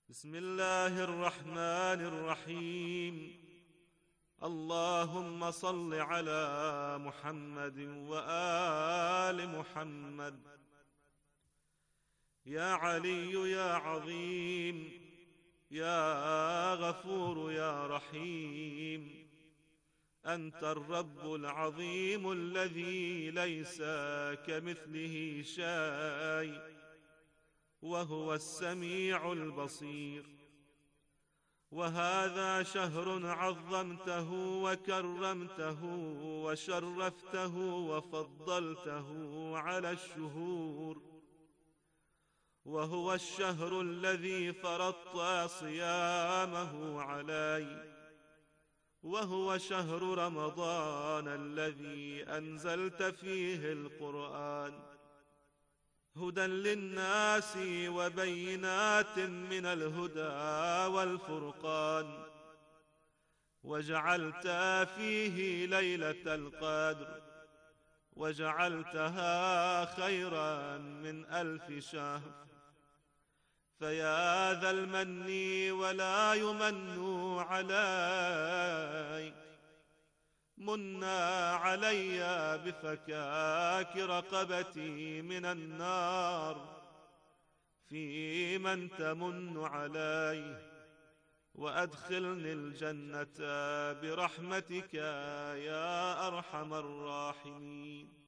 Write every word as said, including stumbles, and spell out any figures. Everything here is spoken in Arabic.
بسم الله الرحمن الرحيم. اللهم صل على محمد وآل محمد. يا علي يا عظيم، يا غفور يا رحيم، أنت الرب العظيم الذي ليس كمثله شيء، وهو السميع البصير. وهذا شهر عظمته وكرمته وشرفته وفضلته على الشهور، وهو الشهر الذي فرضت صيامه علي، وهو شهر رمضان الذي أنزلت فيه القرآن هدى للناس وبينات من الهدى والفرقان، وجعلت فيه ليلة القدر، وجعلتها خيرا من ألف شهر. فيا ذا المن ولا يمن عليك، منا علي بفكاك رقبتي من النار، في من تمن عليه، وأدخلني الجنة برحمتك يا أرحم الراحمين.